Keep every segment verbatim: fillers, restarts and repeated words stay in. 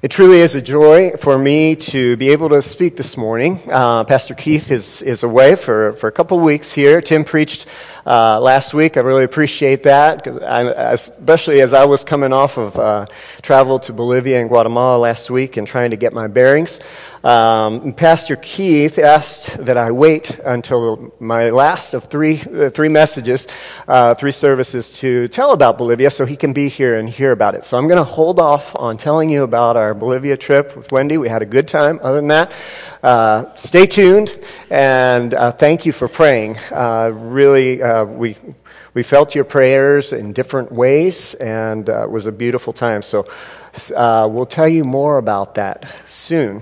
It truly is a joy for me to be able to speak this morning. Uh, Pastor Keith is, is away for, for a couple weeks here. Tim preached uh, last week. I really appreciate that, 'cause I, especially as I was coming off of uh, travel to Bolivia and Guatemala last week and trying to get my bearings. Um, Pastor Keith asked that I wait until my last of three uh, three messages, uh, three services to tell about Bolivia so he can be here and hear about it. So I'm going to hold off on telling you about our Bolivia trip with Wendy. We had a good time. Other than that, uh, stay tuned, and uh, thank you for praying. Uh, really, uh, we we felt your prayers in different ways, and uh, it was a beautiful time. So uh, we'll tell you more about that soon.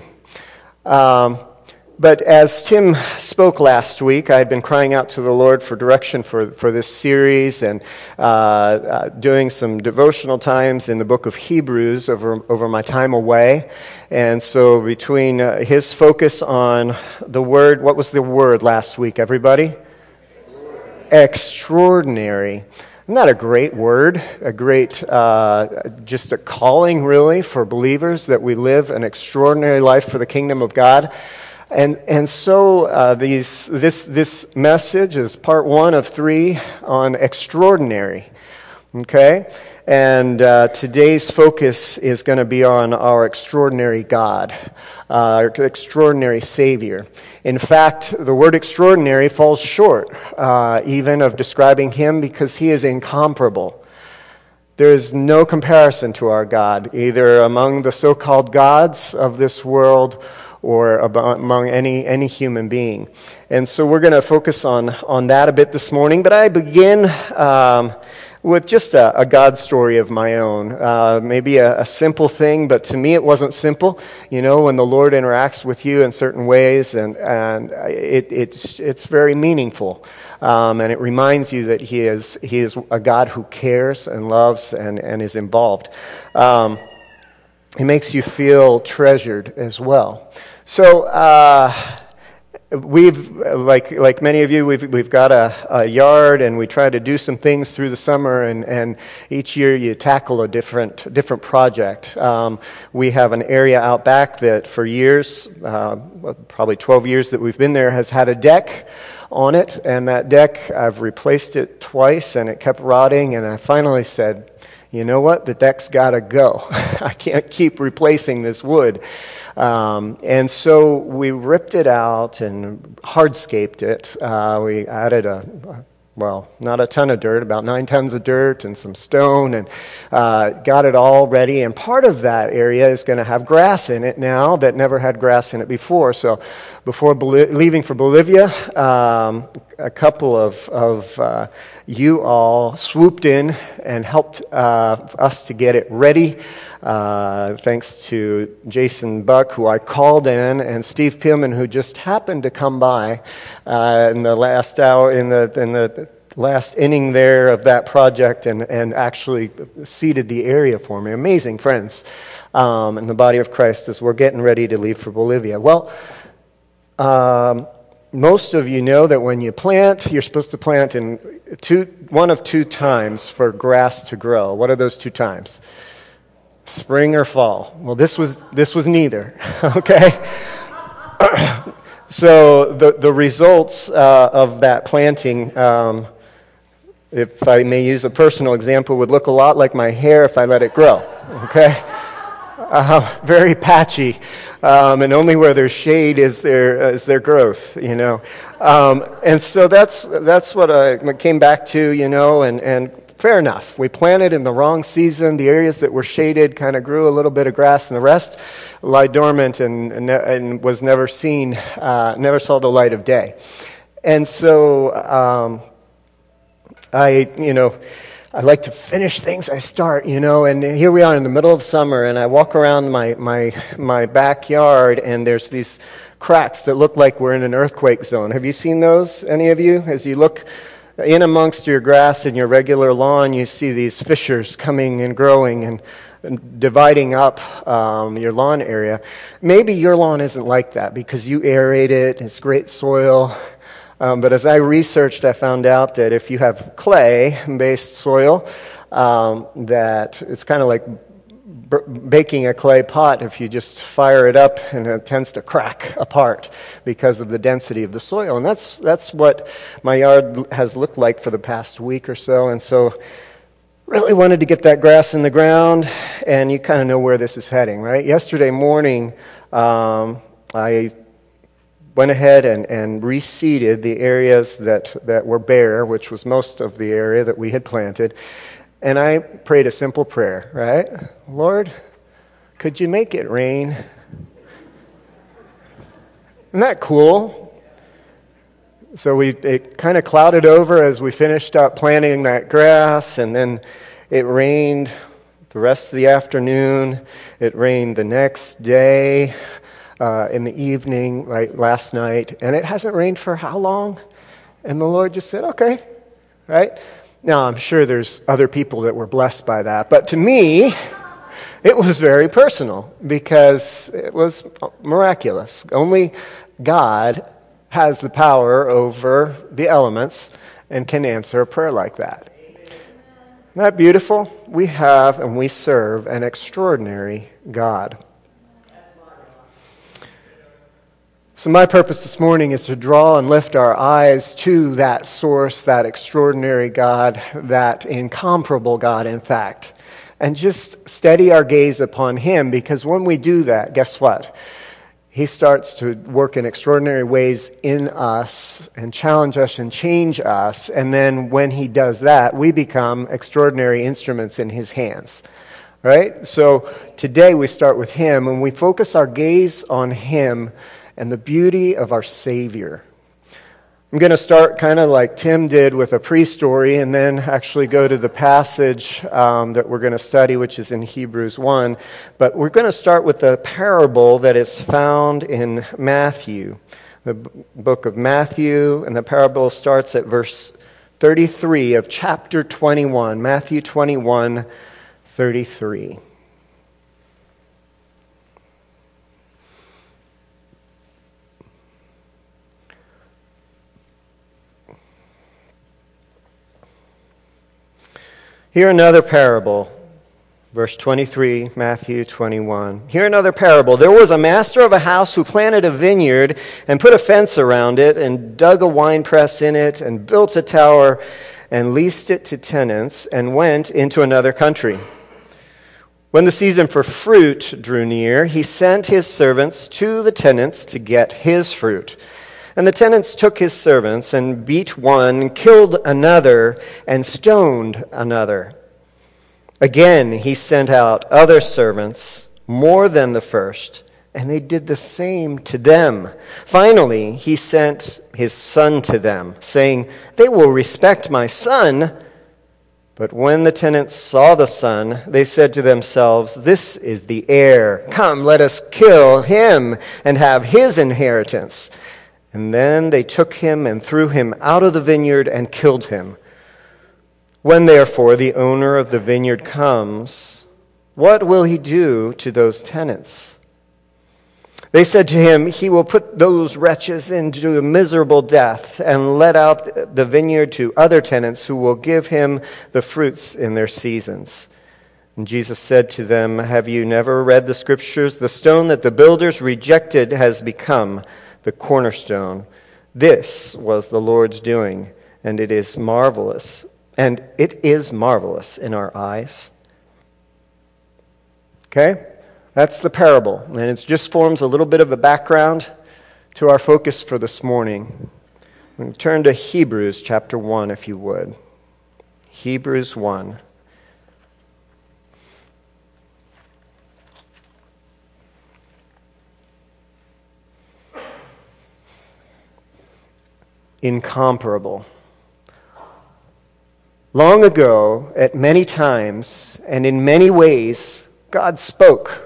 Um, but as Tim spoke last week, I had been crying out to the Lord for direction for, for this series and uh, uh, doing some devotional times in the book of Hebrews over, over my time away. And so between uh, his focus on the word, what was the word last week, everybody? Extraordinary. Extraordinary. Isn't that a great word? A great, uh, just a calling, really, for believers that we live an extraordinary life for the kingdom of God. And and so uh, these this this message is part one of three on extraordinary. Okay, and uh, today's focus is going to be on our extraordinary God, uh, our extraordinary Savior. In fact, the word extraordinary falls short uh, even of describing him because he is incomparable. There is no comparison to our God, either among the so-called gods of this world or among any any human being. And so we're going to focus on, on that a bit this morning. But I begin um, with just a, a God story of my own. Uh, maybe a, a simple thing, but to me it wasn't simple. You know, when the Lord interacts with you in certain ways, and, and it, it's, it's very meaningful. Um, and it reminds you that He is He is a God who cares and loves and, and is involved. Um, it makes you feel treasured as well. So, uh, We've, like like many of you, we've we've got a, a yard, and we try to do some things through the summer, and, and each year you tackle a different different project. Um, we have an area out back that for years, uh, probably twelve years that we've been there, has had a deck on it, and that deck, I've replaced it twice, and it kept rotting, and I finally said, you know what, the deck's got to go. I can't keep replacing this wood. Um, and so we ripped it out and hardscaped it. Uh, we added a, well, not a ton of dirt, about nine tons of dirt and some stone, and uh, got it all ready. And part of that area is going to have grass in it now that never had grass in it before. So before Bol- leaving for Bolivia, um, a couple of, of uh, you all swooped in and helped uh, us to get it ready. Uh, thanks to Jason Buck, who I called in, and Steve Pillman, who just happened to come by uh, in the last hour, in the in the last inning there of that project, and, and actually seeded the area for me. Amazing friends um, in the body of Christ as we're getting ready to leave for Bolivia. Well, um, most of you know that when you plant, you're supposed to plant in two, one of two times for grass to grow. What are those two times? Spring or fall? Well, this was this was neither. Okay. So the the results uh, of that planting, um, if I may use a personal example, would look a lot like my hair if I let it grow. Okay. Uh, very patchy, um, and only where there's shade is there is there growth, you know, um, and so that's that's what I came back to, you know, and, and fair enough. We planted in the wrong season. The areas that were shaded kind of grew a little bit of grass, and the rest lie dormant and and, and was never seen, uh, never saw the light of day, and so um, I, you know. I like to finish things I start, you know, and here we are in the middle of summer, and I walk around my, my, my backyard, and there's these cracks that look like we're in an earthquake zone. Have you seen those, any of you? As you look in amongst your grass and your regular lawn, you see these fissures coming and growing and, and dividing up um, your lawn area. Maybe your lawn isn't like that because you aerate it, it's great soil. Um, but as I researched, I found out that if you have clay-based soil, um, that it's kind of like baking a clay pot. If you just fire it up, and it tends to crack apart because of the density of the soil. And that's that's what my yard has looked like for the past week or so. And so really wanted to get that grass in the ground, and you kind of know where this is heading, right? Yesterday morning, um, I went ahead and, and reseeded the areas that, that were bare, which was most of the area that we had planted. And I prayed a simple prayer, right? Lord, could you make it rain? Isn't that cool? So we it kind of clouded over as we finished up planting that grass, and then it rained the rest of the afternoon. It rained the next day. Uh, in the evening, right, last night, and it hasn't rained for how long? And the Lord just said, okay, right? Now, I'm sure there's other people that were blessed by that, but to me, it was very personal because it was miraculous. Only God has the power over the elements and can answer a prayer like that. Isn't that beautiful? We have and we serve an extraordinary God. So my purpose this morning is to draw and lift our eyes to that source, that extraordinary God, that incomparable God, in fact, and just steady our gaze upon Him, because when we do that, guess what? He starts to work in extraordinary ways in us and challenge us and change us, and then when He does that, we become extraordinary instruments in His hands. Right? So today we start with Him, and we focus our gaze on Him and the beauty of our Savior. I'm going to start kind of like Tim did with a pre-story, and then actually go to the passage um, that we're going to study, which is in Hebrews one. But we're going to start with the parable that is found in Matthew, the b- book of Matthew, and the parable starts at verse thirty-three of chapter twenty-one, Matthew twenty-one, thirty-three. Hear another parable. Verse twenty-three, Matthew twenty-one. Hear another parable. There was a master of a house who planted a vineyard and put a fence around it and dug a winepress in it and built a tower and leased it to tenants and went into another country. When the season for fruit drew near, he sent his servants to the tenants to get his fruit. And the tenants took his servants and beat one, killed another, and stoned another. Again, he sent out other servants, more than the first, and they did the same to them. Finally, he sent his son to them, saying, "They will respect my son." But when the tenants saw the son, they said to themselves, "This is the heir. Come, let us kill him and have his inheritance." And then they took him and threw him out of the vineyard and killed him. When therefore the owner of the vineyard comes, what will he do to those tenants? They said to him, "He will put those wretches into a miserable death and let out the vineyard to other tenants who will give him the fruits in their seasons." And Jesus said to them, "Have you never read the Scriptures? The stone that the builders rejected has become the cornerstone. This was the Lord's doing, and it is marvelous, and it is marvelous in our eyes." Okay? That's the parable, and it just forms a little bit of a background to our focus for this morning. We turn to Hebrews chapter one, if you would. Hebrews one. Incomparable. Long ago, at many times, and in many ways, God spoke.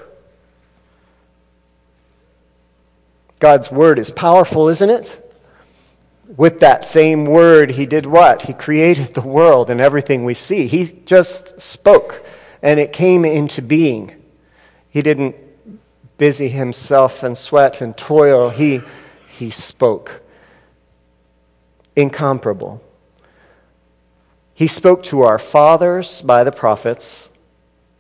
God's word is powerful, isn't it? With that same word, he did what? He created the world and everything we see. He just spoke, and it came into being. He didn't busy himself and sweat and toil. He, he spoke. Incomparable. He spoke to our fathers by the prophets.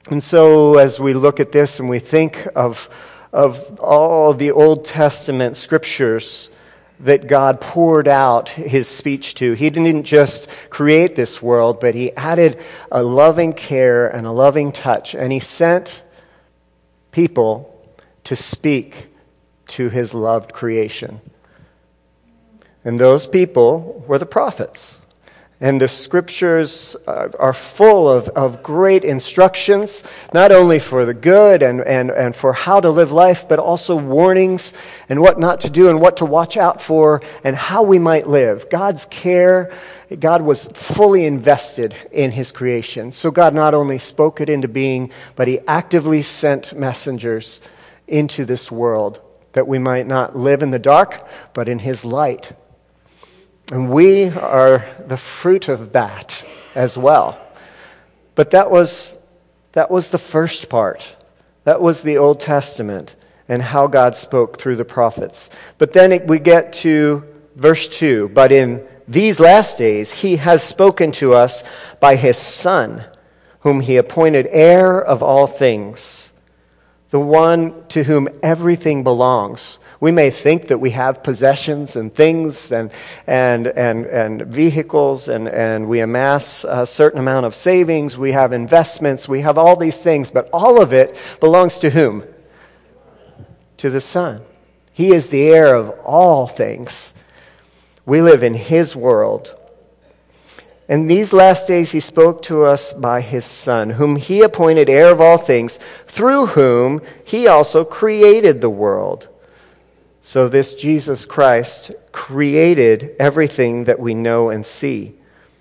And so as we look at this and we think of, of all the Old Testament scriptures that God poured out his speech to, he didn't just create this world, but he added a loving care and a loving touch, and he sent people to speak to his loved creation. And those people were the prophets. And the scriptures uh, are full of, of great instructions, not only for the good and, and, and for how to live life, but also warnings and what not to do and what to watch out for and how we might live. God's care, God was fully invested in his creation. So God not only spoke it into being, but he actively sent messengers into this world that we might not live in the dark, but in his light. And we are the fruit of that as well. But that was that was the first part. That was the Old Testament and how God spoke through the prophets. But then it, we get to verse two. But in these last days he has spoken to us by his Son, whom he appointed heir of all things, the one to whom everything belongs. We may think that we have possessions and things and and and, and vehicles and, and we amass a certain amount of savings, we have investments, we have all these things, but all of it belongs to whom? To the Son. He is the heir of all things. We live in his world. In these last days he spoke to us by his Son, whom he appointed heir of all things, through whom he also created the world. So this Jesus Christ created everything that we know and see.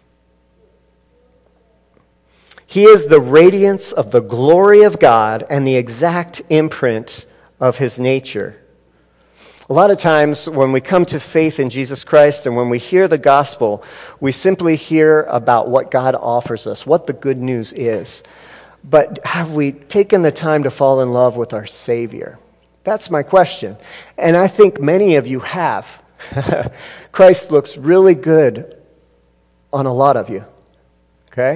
He is the radiance of the glory of God and the exact imprint of his nature. A lot of times when we come to faith in Jesus Christ and when we hear the gospel, we simply hear about what God offers us, what the good news is. But have we taken the time to fall in love with our Savior? That's my question. And I think many of you have. Christ looks really good on a lot of you. Okay?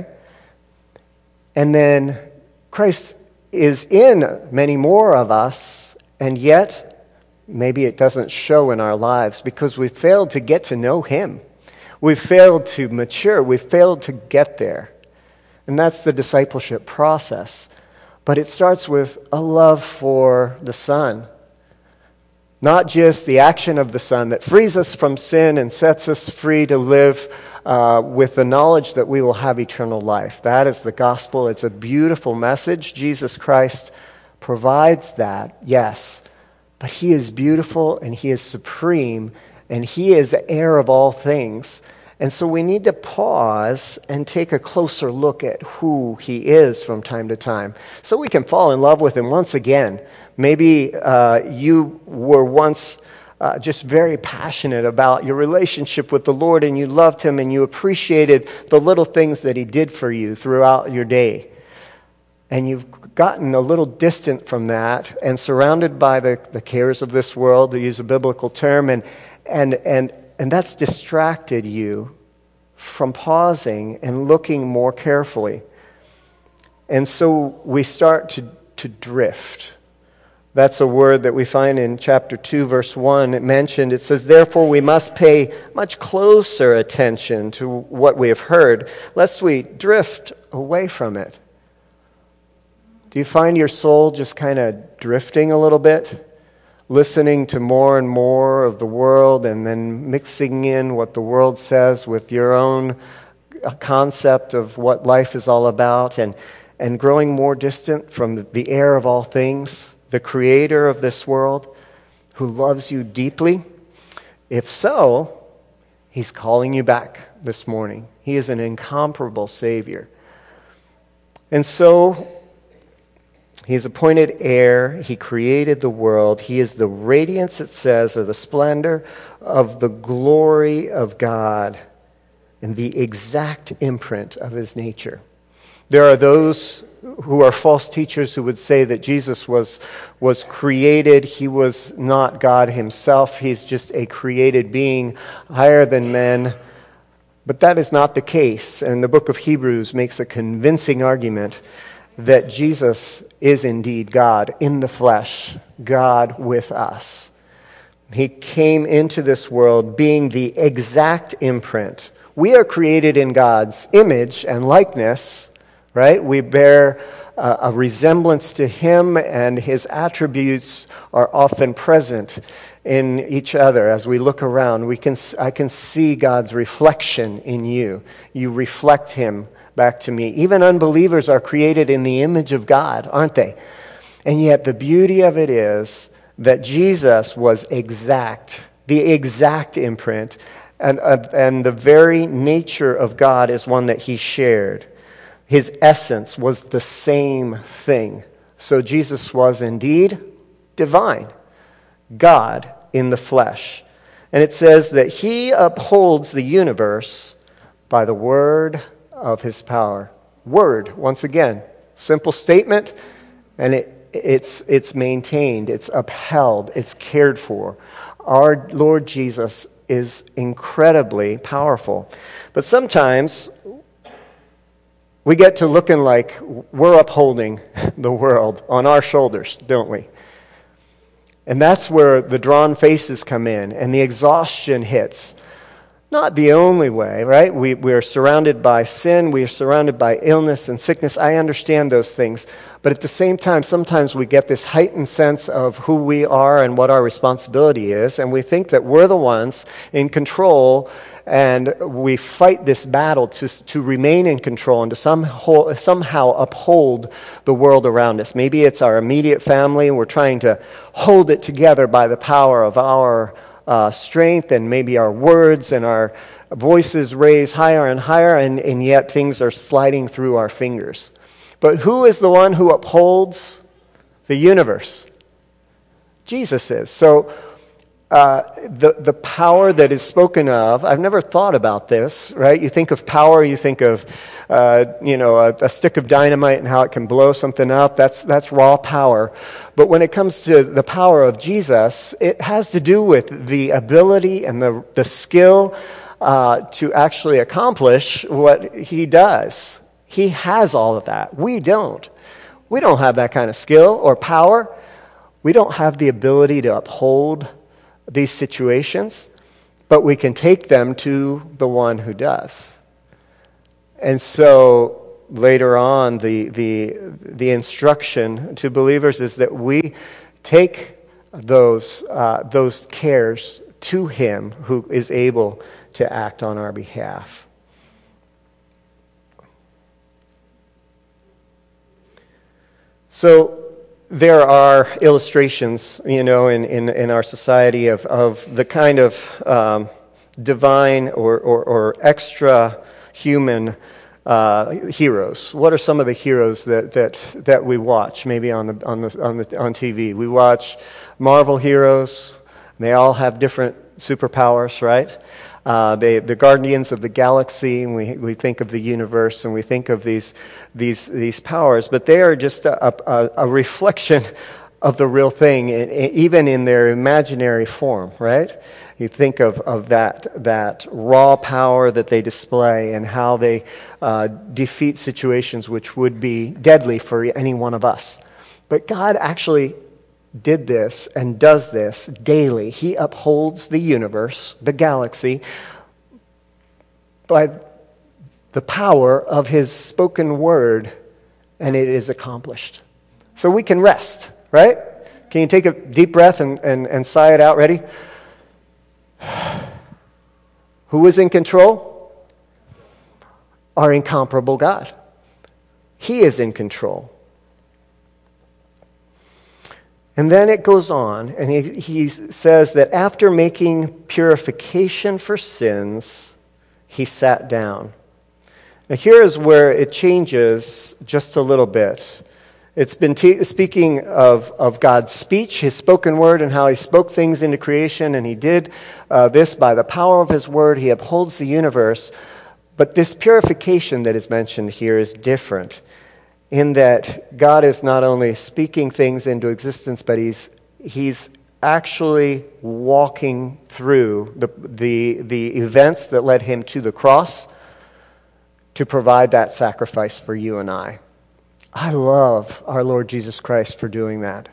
And then Christ is in many more of us, and yet maybe it doesn't show in our lives because we've failed to get to know him. We've failed to mature. We've failed to get there. And that's the discipleship process. But it starts with a love for the Son. Not just the action of the Son that frees us from sin and sets us free to live uh, with the knowledge that we will have eternal life. That is the gospel. It's a beautiful message. Jesus Christ provides that, yes. But he is beautiful and he is supreme and he is the heir of all things. And so we need to pause and take a closer look at who he is from time to time so we can fall in love with him once again. Maybe uh, you were once uh, just very passionate about your relationship with the Lord and you loved him and you appreciated the little things that he did for you throughout your day. And you've gotten a little distant from that and surrounded by the, the cares of this world, to use a biblical term, and and and And that's distracted you from pausing and looking more carefully. And so we start to, to drift. That's a word that we find in chapter two, verse one. It mentioned, it says, therefore we must pay much closer attention to what we have heard, lest we drift away from it. Do you find your soul just kind of drifting a little bit? Listening to more and more of the world and then mixing in what the world says with your own concept of what life is all about and, and growing more distant from the heir of all things, the creator of this world, who loves you deeply? If so, he's calling you back this morning. He is an incomparable Savior. And so he's appointed heir. He created the world. He is the radiance, it says, or the splendor of the glory of God and the exact imprint of his nature. There are those who are false teachers who would say that Jesus was, was created. He was not God himself. He's just a created being higher than men. But that is not the case. And the book of Hebrews makes a convincing argument that Jesus is indeed God in the flesh, God with us. He came into this world being the exact imprint. We are created in God's image and likeness, right? We bear uh, a resemblance to Him, and His attributes are often present in each other. As we look around, we can I can see God's reflection in you. You reflect Him back to me. Even unbelievers are created in the image of God, aren't they? And yet the beauty of it is that Jesus was exact, the exact imprint, and, uh, and the very nature of God is one that He shared. His essence was the same thing. So Jesus was indeed divine, God in the flesh. And it says that He upholds the universe by the word of His power. Word, once again, simple statement, and it It's, it's maintained, it's upheld, it's cared for. Our Lord Jesus is incredibly powerful. But sometimes we get to looking like we're upholding the world on our shoulders, don't we? And that's where the drawn faces come in and the exhaustion hits. Not the only way, right? We, we are surrounded by sin. We are surrounded by illness and sickness. I understand those things. But at the same time, sometimes we get this heightened sense of who we are and what our responsibility is. And we think that we're the ones in control. And we fight this battle to, to remain in control and to somehow, somehow uphold the world around us. Maybe it's our immediate family, and we're trying to hold it together by the power of our Uh, strength and maybe our words and our voices raise higher and higher, and, and yet things are sliding through our fingers. But who is the one who upholds the universe? Jesus is. So uh, the, the power that is spoken of, I've never thought about this, right? You think of power, you think of uh, you know, a, a stick of dynamite and how it can blow something up. That's, that's raw power. But when it comes to the power of Jesus, it has to do with the ability and the, the skill uh, to actually accomplish what He does. He has all of that. We don't. We don't have that kind of skill or power. We don't have the ability to uphold these situations, but we can take them to the one who does. And so later on, the, the, the instruction to believers is that we take those, uh, those cares to Him who is able to act on our behalf. So there are illustrations, you know, in, in, in our society of, of the kind of um, divine or, or, or extra human uh, heroes. What are some of the heroes that, that, that we watch maybe on the, on the, on the, on T V? We watch Marvel heroes. They all have different superpowers, right? Uh, they, the Guardians of the Galaxy, and we, we think of the universe, and we think of these, these, these powers, but they are just a, a, a reflection of the real thing, even in their imaginary form, right? You think of, of that, that raw power that they display and how they uh, defeat situations which would be deadly for any one of us. But God actually did this and does this daily. He upholds the universe, the galaxy, by the power of His spoken word, and it is accomplished. So we can rest, right? Can you take a deep breath and, and, and sigh it out? Ready? Who is in control? Our incomparable God. He is in control. And then it goes on, and he, he says that after making purification for sins, He sat down. Now here is where it changes just a little bit. It's been te- speaking of, of God's speech, His spoken word, and how He spoke things into creation, and He did uh, this by the power of His word. He upholds the universe. But this purification that is mentioned here is different, in that God is not only speaking things into existence, but He's He's actually walking through the the the events that led Him to the cross to provide that sacrifice for you and I. I love our Lord Jesus Christ for doing that.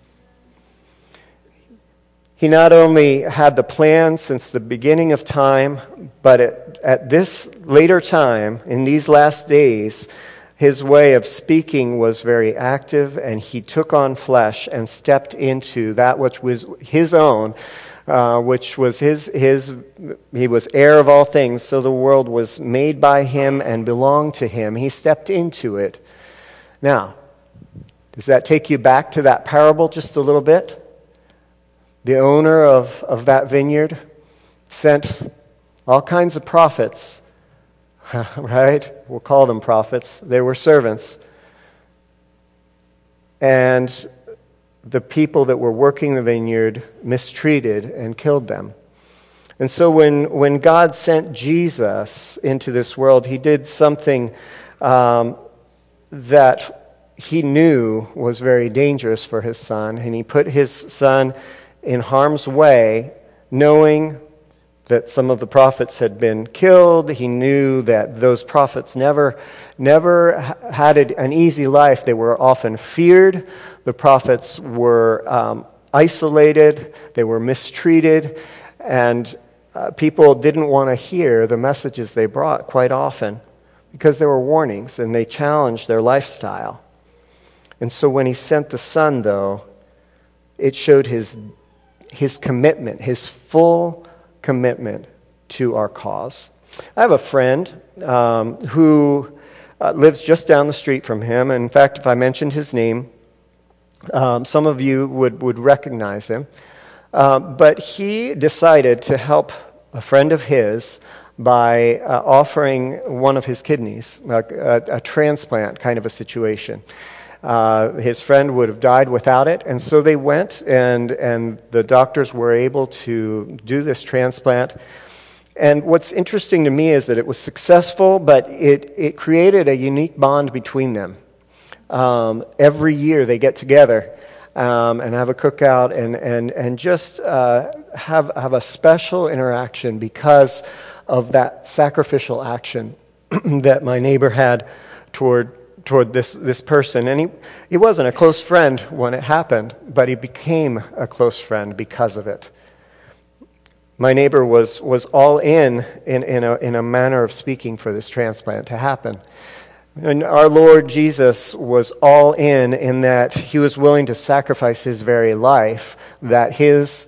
He not only had the plan since the beginning of time, but at, at this later time, in these last days, his way of speaking was very active, and he took on flesh and stepped into that which was his own, uh, which was his, his, he was heir of all things, so the world was made by him and belonged to him. He stepped into it. Now, does that take you back to that parable just a little bit? The owner of, of that vineyard sent all kinds of prophets, right? We'll call them prophets. They were servants. And the people that were working the vineyard mistreated and killed them. And so when, when God sent Jesus into this world, he did something um, that he knew was very dangerous for his son, and he put his son in harm's way, knowing that some of the prophets had been killed. He knew that those prophets never, never had an easy life. They were often feared. The prophets were um, isolated. They were mistreated. And uh, people didn't want to hear the messages they brought quite often because there were warnings and they challenged their lifestyle. And so when he sent the Son, though, it showed his his commitment, his full commitment to our cause. I have a friend um, who uh, lives just down the street from him. In fact, if I mentioned his name, um, some of you would, would recognize him. Uh, but he decided to help a friend of his by uh, offering one of his kidneys, a, a, a transplant kind of a situation. Uh, his friend would have died without it, and so they went, and and the doctors were able to do this transplant. And what's interesting to me is that it was successful, but it, it created a unique bond between them. Um, every year they get together um, and have a cookout and and and just uh, have have a special interaction because of that sacrificial action that my neighbor had toward. toward this, this person. And he, he wasn't a close friend when it happened, but he became a close friend because of it. My neighbor was, was all in, in, in, a, in a manner of speaking for this transplant to happen. And our Lord Jesus was all in, in that he was willing to sacrifice his very life, that his,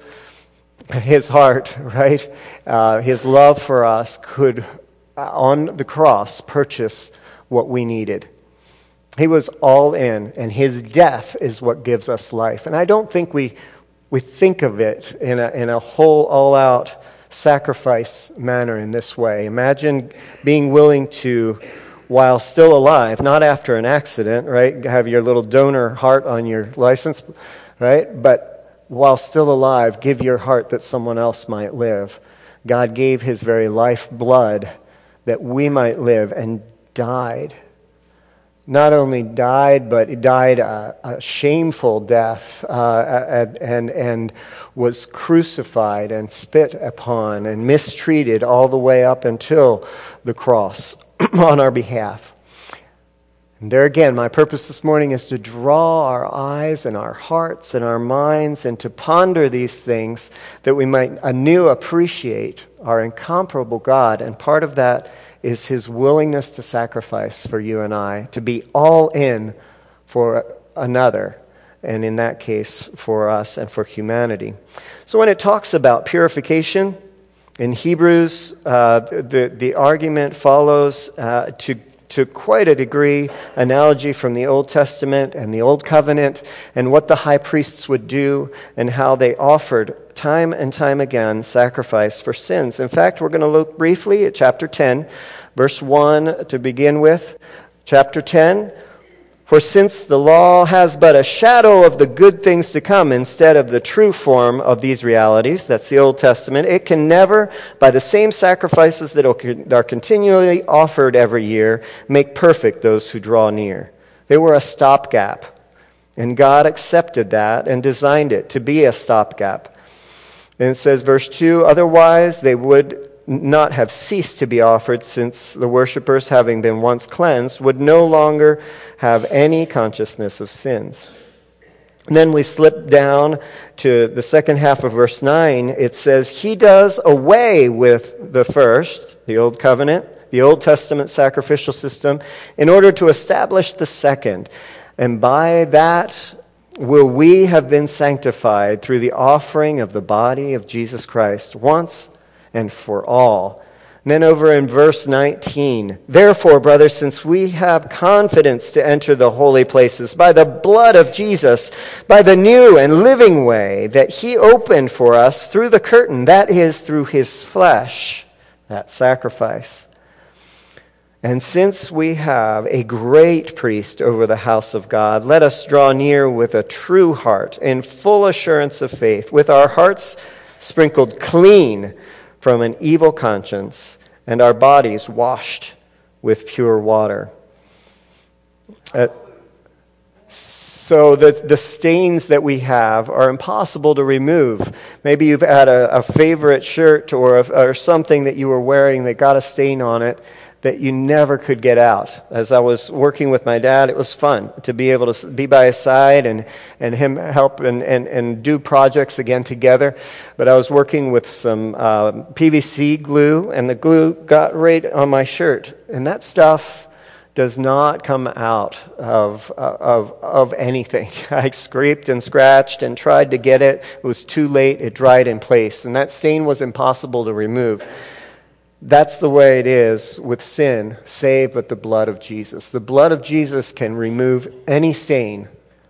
his heart, right, uh, his love for us could, uh, on the cross, purchase what we needed. He was all in, and his death is what gives us life. And I don't think we we think of it in a in a whole, all-out sacrifice manner in this way. Imagine being willing to, while still alive, not after an accident, right? Have your little donor heart on your license, right? But while still alive, give your heart that someone else might live. God gave his very life blood that we might live, and died. Not only died, but he died a, a shameful death uh, and, and was crucified and spit upon and mistreated all the way up until the cross on our behalf. And there again, my purpose this morning is to draw our eyes and our hearts and our minds and to ponder these things that we might anew appreciate our incomparable God. And part of that is his willingness to sacrifice for you and I, to be all in for another, and in that case, for us and for humanity. So when it talks about purification, in Hebrews, uh, the, the argument follows uh, to, to quite a degree analogy from the Old Testament and the Old Covenant, and what the high priests would do, and how they offered time and time again sacrifice for sins. In fact, we're going to look briefly at chapter ten, verse one to begin with. Chapter ten, for since the law has but a shadow of the good things to come instead of the true form of these realities, that's the Old Testament, it can never, by the same sacrifices that are continually offered every year, make perfect those who draw near. They were a stopgap, and God accepted that and designed it to be a stopgap. And it says, verse two, otherwise they would not have ceased to be offered, since the worshipers, having been once cleansed, would no longer have any consciousness of sins. And then we slip down to the second half of verse nine. It says, He does away with the first, the Old Covenant, the Old Testament sacrificial system, in order to establish the second. And by that will we have been sanctified through the offering of the body of Jesus Christ once and for all. And then over in verse nineteen, Therefore, brothers, since we have confidence to enter the holy places by the blood of Jesus, by the new and living way that He opened for us through the curtain, that is, through His flesh, that sacrifice. And since we have a great priest over the house of God, let us draw near with a true heart, in full assurance of faith, with our hearts sprinkled clean from an evil conscience, and our bodies washed with pure water. Uh, so the, the stains that we have are impossible to remove. Maybe you've had a, a favorite shirt or, a, or something that you were wearing that got a stain on it that you never could get out. As I was working with my dad, it was fun to be able to be by his side and, and him help and, and, and do projects again together. But I was working with some uh, P V C glue, and the glue got right on my shirt. And that stuff does not come out of, of, of anything. I scraped and scratched and tried to get it. It was too late. It dried in place. And that stain was impossible to remove. That's the way it is with sin, save but the blood of Jesus. The blood of Jesus can remove any stain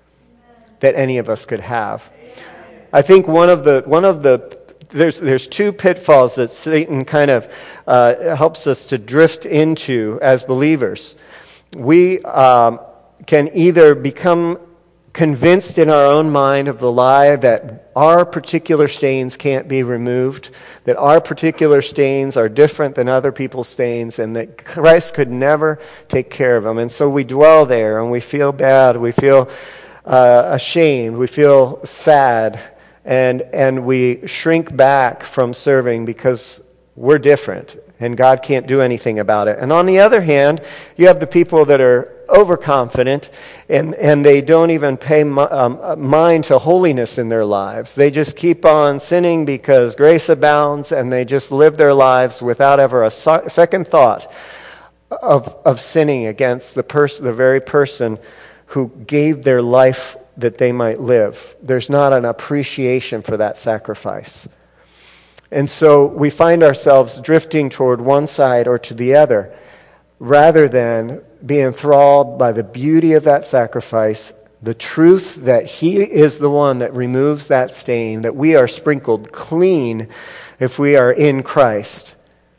that any of us could have. I think one of the one of the there's there's two pitfalls that Satan kind of uh, helps us to drift into as believers. We um, can either become convinced in our own mind of the lie that our particular stains can't be removed, that our particular stains are different than other people's stains, and that Christ could never take care of them. And so we dwell there, and we feel bad, we feel uh, ashamed, we feel sad, and and we shrink back from serving because we're different, and God can't do anything about it. And on the other hand, you have the people that are overconfident, and, and they don't even pay um, mind to holiness in their lives. They just keep on sinning because grace abounds, and they just live their lives without ever a so- second thought of, of sinning against the person, the very person who gave their life that they might live. There's not an appreciation for that sacrifice. And so we find ourselves drifting toward one side or to the other, rather than be enthralled by the beauty of that sacrifice, the truth that He is the one that removes that stain, that we are sprinkled clean if we are in Christ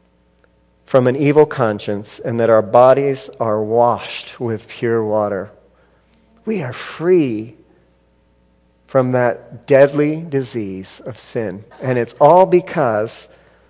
from an evil conscience, and that our bodies are washed with pure water. We are free from that deadly disease of sin. And it's all because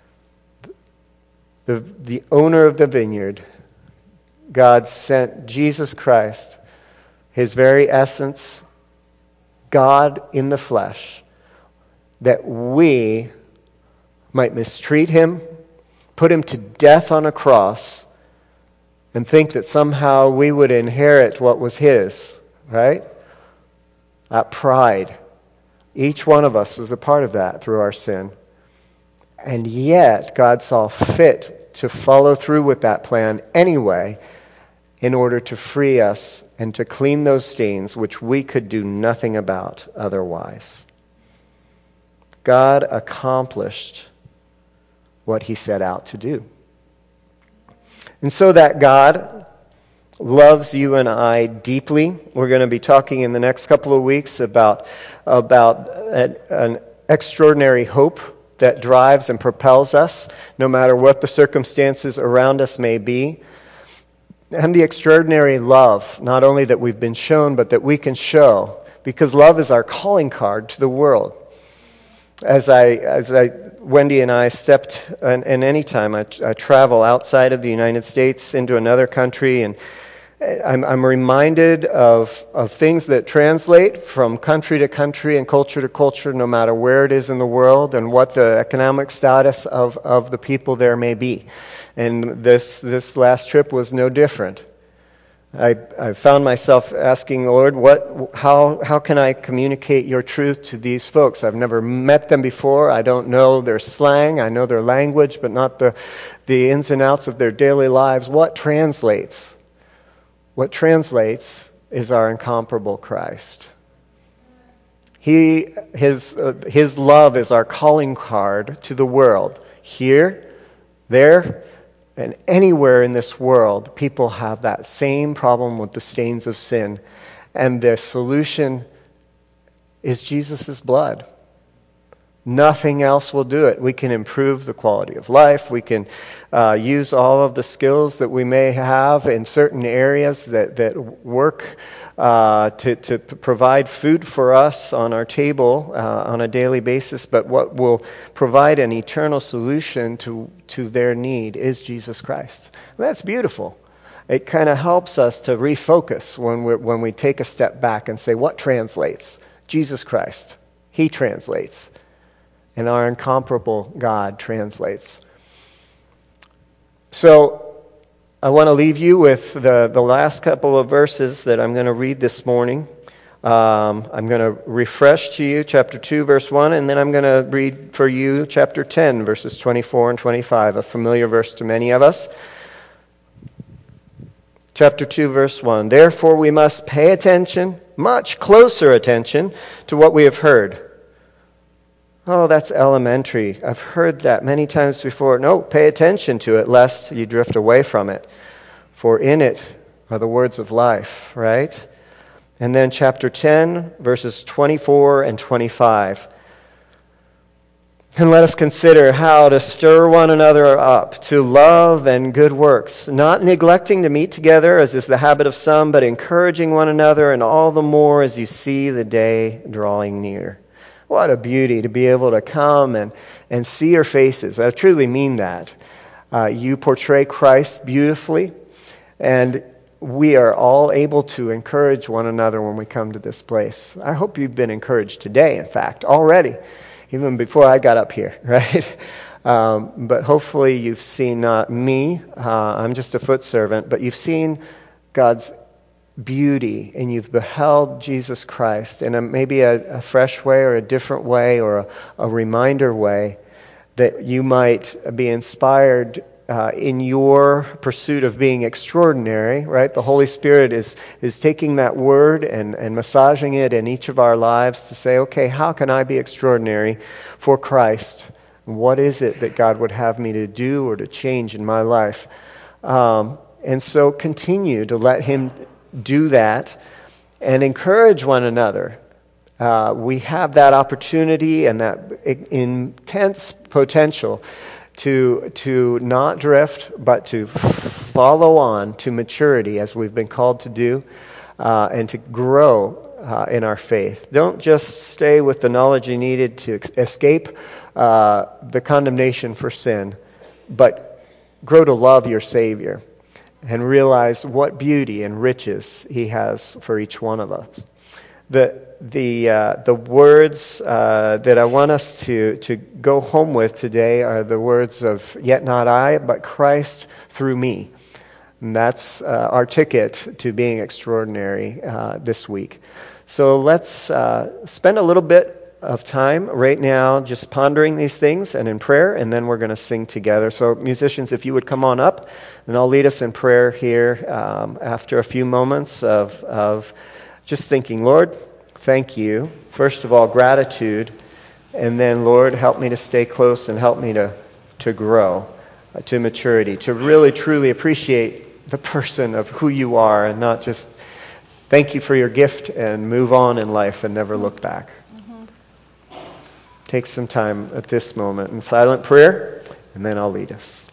the, the owner of the vineyard, God, sent Jesus Christ, His very essence, God in the flesh, that we might mistreat Him, put Him to death on a cross, and think that somehow we would inherit what was His, right? That pride. Each one of us is a part of that through our sin. And yet, God saw fit to follow through with that plan anyway, in order to free us and to clean those stains which we could do nothing about otherwise. God accomplished what He set out to do. And so that God loves you and I deeply. We're going to be talking in the next couple of weeks about, about an, an extraordinary hope that drives and propels us, no matter what the circumstances around us may be. And the extraordinary love, not only that we've been shown, but that we can show, because love is our calling card to the world. As I, as I, Wendy and I stepped, and, and any time I, I travel outside of the United States into another country, and I'm, I'm reminded of, of things that translate from country to country and culture to culture, no matter where it is in the world, and what the economic status of, of the people there may be. And this, this last trip was no different. I, I found myself asking the Lord, what, how, how can I communicate your truth to these folks? I've never met them before. I don't know their slang. I know their language, but not the, the ins and outs of their daily lives. What translates? What translates is our incomparable Christ. He, his, uh, his love is our calling card to the world. Here, there, and anywhere in this world, people have that same problem with the stains of sin. And the solution is Jesus' blood. Nothing else will do it. We can improve the quality of life. We can uh, use all of the skills that we may have in certain areas that, that work uh, to, to provide food for us on our table uh, on a daily basis. But what will provide an eternal solution to, to their need is Jesus Christ. And that's beautiful. It kind of helps us to refocus when, we're, when we take a step back and say, what translates? Jesus Christ. He translates. And our incomparable God translates. So I want to leave you with the, the last couple of verses that I'm going to read this morning. Um, I'm going to refresh to you chapter two, verse one, and then I'm going to read for you chapter ten, verses twenty-four and twenty-five, a familiar verse to many of us. Chapter two, verse one, therefore we must pay attention, much closer attention, to what we have heard. Oh, that's elementary. I've heard that many times before. No, pay attention to it, lest you drift away from it. For in it are the words of life, right? And then chapter ten, verses twenty-four and twenty-five. And let us consider how to stir one another up to love and good works, not neglecting to meet together, as is the habit of some, but encouraging one another, and all the more as you see the day drawing near. What a beauty to be able to come and, and see your faces. I truly mean that. Uh, you portray Christ beautifully, and we are all able to encourage one another when we come to this place. I hope you've been encouraged today, in fact, already, even before I got up here, right? Um, but hopefully you've seen not me, uh, I'm just a foot servant, but you've seen God's beauty, and you've beheld Jesus Christ in a, maybe a, a fresh way or a different way or a, a reminder way, that you might be inspired uh, in your pursuit of being extraordinary, right? The Holy Spirit is is taking that word and, and massaging it in each of our lives to say, okay, how can I be extraordinary for Christ? What is it that God would have me to do or to change in my life? Um, and so continue to let Him do that and encourage one another. Uh, we have that opportunity and that intense potential to, to not drift, but to follow on to maturity as we've been called to do, uh, and to grow uh, in our faith. Don't just stay with the knowledge you needed to ex- escape uh, the condemnation for sin, but grow to love your Savior and realize what beauty and riches He has for each one of us. The the uh, the words uh, that I want us to, to go home with today are the words of, yet not I, but Christ through me. And that's uh, our ticket to being extraordinary uh, this week. So let's uh, spend a little bit of time right now just pondering these things and in prayer, and then we're going to sing together. So musicians, if you would come on up, and I'll lead us in prayer here um, after a few moments of, of just thinking, Lord, thank you. First of all, gratitude, and then, Lord, help me to stay close and help me to, to grow uh, to maturity, to really truly appreciate the person of who you are and not just thank you for your gift and move on in life and never look back. Take some time at this moment in silent prayer, and then I'll lead us.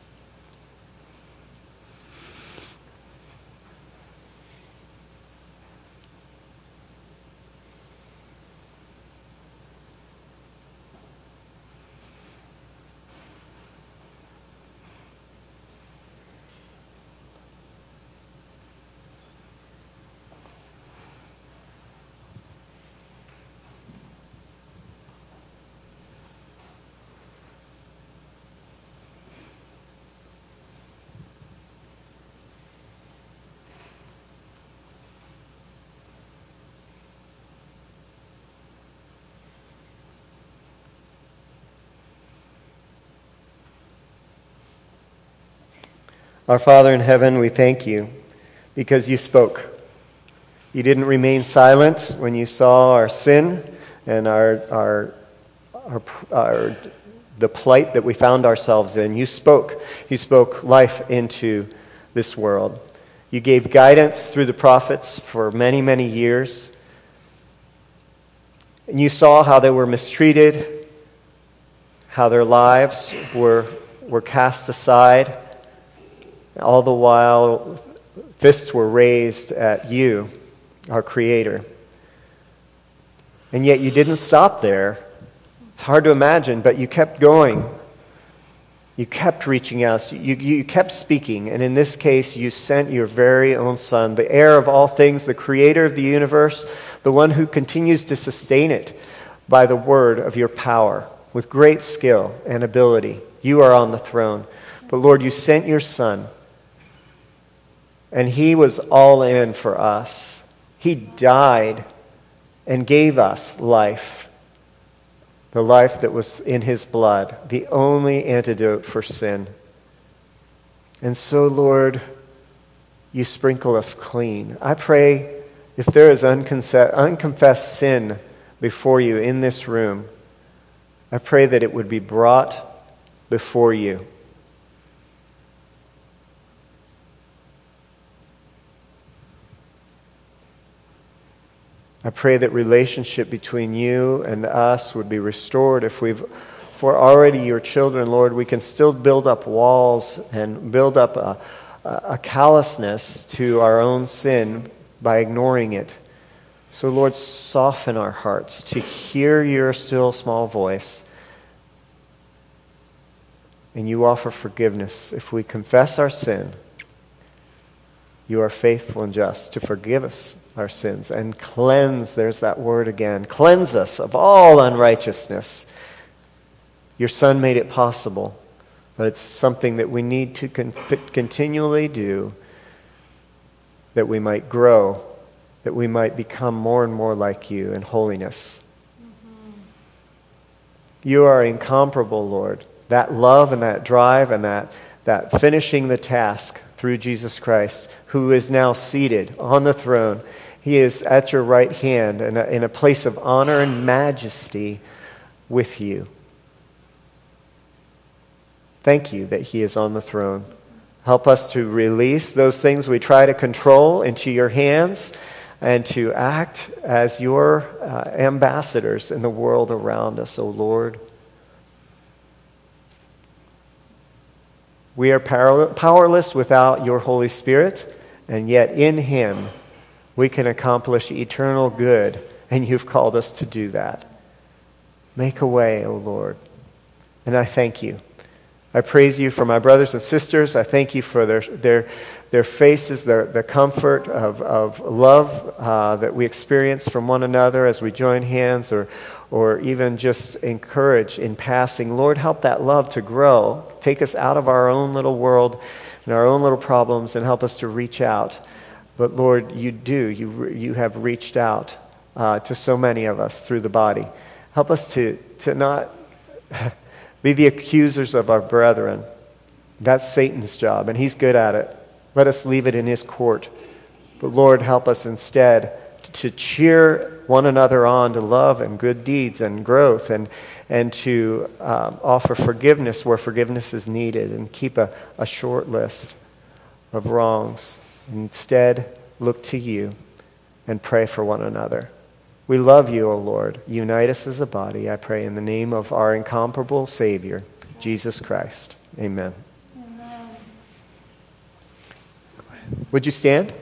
Our Father in heaven, we thank you because you spoke. You didn't remain silent when you saw our sin and our, our, our, our the plight that we found ourselves in. You spoke. You spoke life into this world. You gave guidance through the prophets for many, many years. And you saw how they were mistreated, how their lives were, were cast aside. All the while, fists were raised at you, our Creator. And yet you didn't stop there. It's hard to imagine, but you kept going. You kept reaching out. You, you kept speaking. And in this case, you sent your very own Son, the heir of all things, the Creator of the universe, the one who continues to sustain it by the word of your power with great skill and ability. You are on the throne. But Lord, you sent your Son. And he was all in for us. He died and gave us life. The life that was in his blood. The only antidote for sin. And so, Lord, you sprinkle us clean. I pray if there is unconfessed, unconfessed sin before you in this room, I pray that it would be brought before you. I pray that relationship between you and us would be restored. If we've, if we're already your children, Lord, we can still build up walls and build up a, a callousness to our own sin by ignoring it. So, Lord, soften our hearts to hear your still small voice. And you offer forgiveness. If we confess our sin, you are faithful and just to forgive us our sins and cleanse, there's that word again, cleanse us of all unrighteousness. Your Son made it possible, but it's something that we need to con- continually do that we might grow, that we might become more and more like you in holiness. Mm-hmm. You are incomparable, Lord. That love and that drive and that, that finishing the task through Jesus Christ, who is now seated on the throne. He is at your right hand in a, in a place of honor and majesty with you. Thank you that he is on the throne. Help us to release those things we try to control into your hands and to act as your uh, ambassadors in the world around us, O Lord. We are power, powerless without your Holy Spirit, and yet in him we can accomplish eternal good, and you've called us to do that. Make a way, O Lord. And I thank you. I praise you for my brothers and sisters. I thank you for their their their faces, their, the comfort of, of love uh, that we experience from one another as we join hands or or even just encourage in passing. Lord, help that love to grow. Take us out of our own little world and our own little problems and help us to reach out. But Lord, you do. You, you have reached out uh, to so many of us through the body. Help us to, to not be the accusers of our brethren. That's Satan's job, and he's good at it. Let us leave it in his court. But Lord, help us instead to cheer one another on to love and good deeds and growth, and and to um, offer forgiveness where forgiveness is needed, and keep a, a short list of wrongs. Instead, look to you and pray for one another. We love you, O Lord. Unite us as a body, I pray in the name of our incomparable Savior, Jesus Christ. Amen. Amen. Would you stand?